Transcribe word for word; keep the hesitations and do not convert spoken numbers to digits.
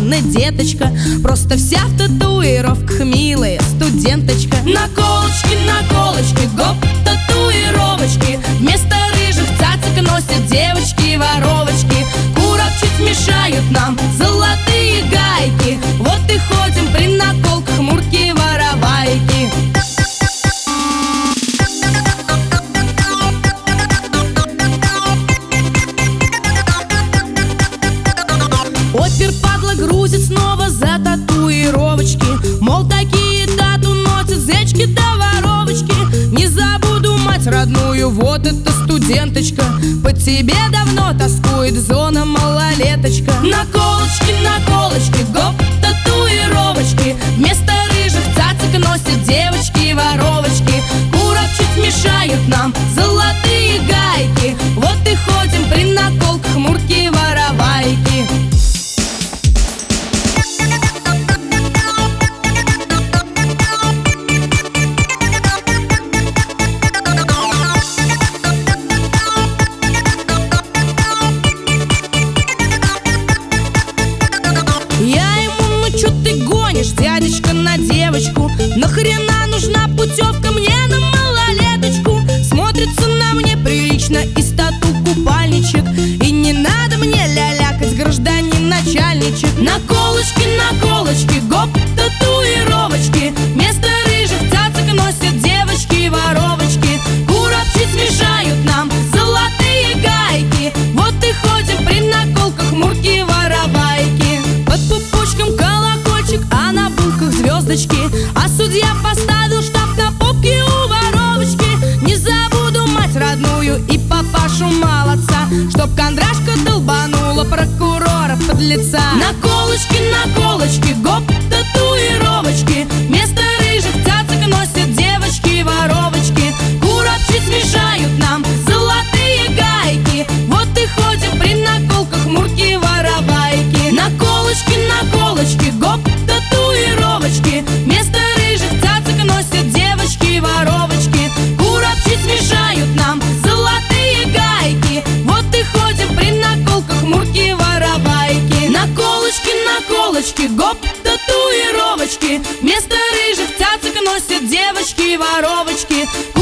Анна деточка, просто вся в татуировках, милая студенточка. Наколочки, наколочки, гоп, татуировочки. Вместо рыжих цацик носят девочки-воровочки. Курок чуть мешают нам золотые гайки. Вот и ходим при наколках мурки-воровайки. Опер падла грузит снова за татуировочки. Мол, такие тату носят зечки да воровочки. Не забуду мать родную, вот эта студенточка. По тебе давно тоскует зона малолеточка. Наколочки, наколочки, гоп, татуировочки. Вместо рыжих цацик носят девочки-воровочки. Курок чуть мешают нам золотые гайки. Вот и ходим при наколках мурки-воровайки. Дядечка на девочку, нахрена нужна путевка мне на малолеточку? Смотрится на мне прилично из тату купальничек. И не надо мне лялякать, гражданин начальничек. Наколочки, наколочки, гоп, татуировочки. Вместо рыжих цацик носят девочки-воровочки. Курок чуть смешают нам золотые гайки. Вот и ходим при наколках мурки-воровайки. Под пупочком колокольчик, а на булках звездочки. А судья поставил штамп на попке у воровочки. Не забуду мать родную и папашу молодца, чтоб кондрашка долбанула прокурора подлеца. Наколочки, наколочки, гоп, татуировочки. Вместо рыжих цацик носят девочки-воровочки. Курок чуть смешают нам золотые гайки. Вот и ходим при наколках мурки-воровайки. Наколочки, наколочки, гоп, татуировочки. Вместо рыжих цацик носят девочки-воровочки. Курок чуть смешают нам золотые гайки. Вот и ходим при наколках мурки-воровайки. Наколочки, наколочки, гоп, татуировочки. Вместо рыжих цацик носят девочки-воровочки.